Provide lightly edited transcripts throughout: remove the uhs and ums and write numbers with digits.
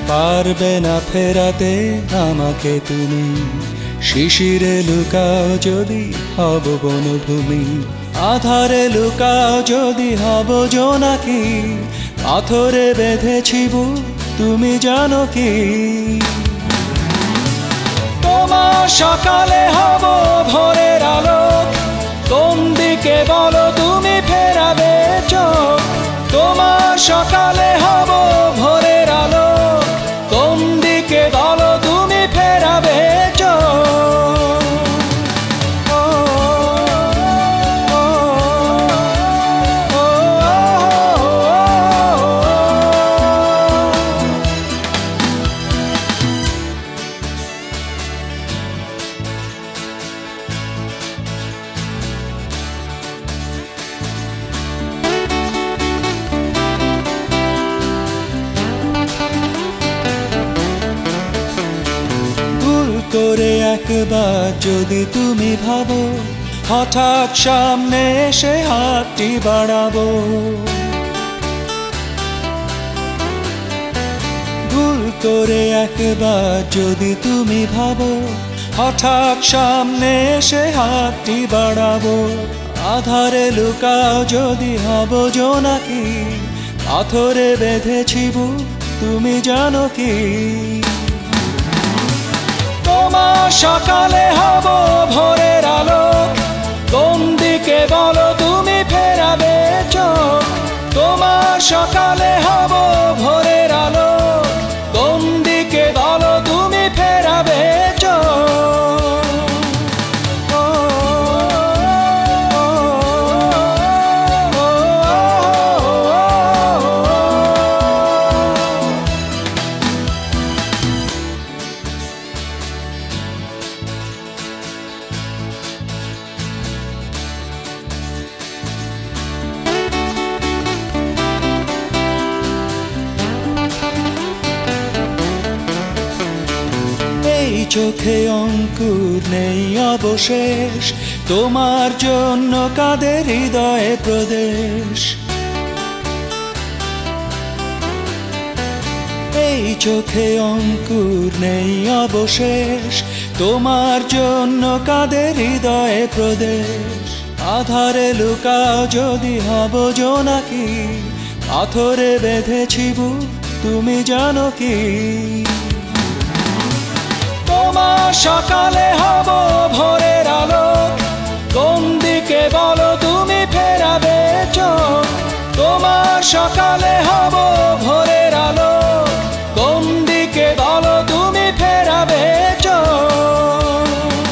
পারবে না ফেরাতে আমাকে তুমি, শিশিরে লুকাও যদি হব বনভূমি, আধারে লুকাও যদি হব জোনাকি, পাথরে বেঁধেছি বুক তুমি জানো কি। তোমার সকালে হব ভোরের আলোক, কোন দিকে বলো তুমি ফেরাবে চোখ। তোমার সকালে হব ভোরের আলোক, কোন দিকে বলো তুমি ফেরাবে চোখ। করে একবার যদি তুমি ভাবো, হঠাৎ সামনে এসে হাতটি বাড়াবো। ভুল করে একবার যদি তুমি ভাবো, হঠাৎ সামনে এসে হাতটি বাড়াবো। আধারে লুকাও যদি হব জোনাকি, পাথরে বেঁধেছি বুক তুমি জানো কি। তোমার সকালে হব ভোরের আলোক, কোন দিকে বলো তুমি ফেরাবে চোখ। তোমার সকালে হব ভোরের আলোক, কোন দিকে বলো তুমি ফেরাবে চোখ। চোখে অঙ্কুর নেই অবশেষ, তোমার জন্য কাঁদে হৃদয়ে প্রদেশ। এই চোখে অঙ্কুর নেই অবশেষ, তোমার জন্য কাঁদে হৃদয়ে প্রদেশ। আধারে লুকাও যদি হব জোনাকি, পাথরে বেঁধেছি বুক তুমি জানো কি। তোমার সকালে হব ভোরের আলোক, কোন দিকে বলো তুমি ফেরাবে চোখ। তোমার সকালে হব ভোরের আলোক, কোন দিকে বলো তুমি ফেরাবে চোখ।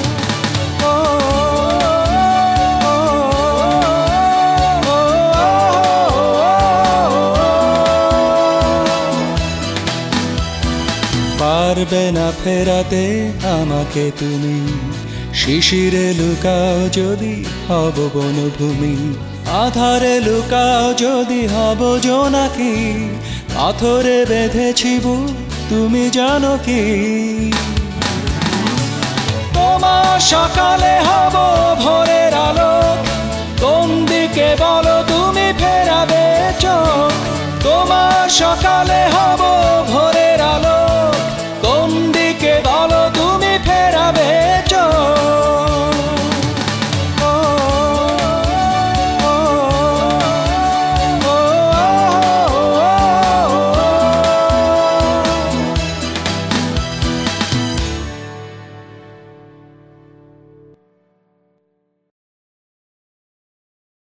পারবে না ফেরাতে আমাকে তুমি, শিশিরে লুকাও যদি হব বনভূমি, আধারে লুকাও যদি হব জোনাকি, পাথরে বেঁধেছি বুক তুমি জানো কি। তোমার সকালে হব ভোরের আলোক, কোন দিকে বলো তুমি ফেরাবে চোখ। তোমার সকালে হব ভোরের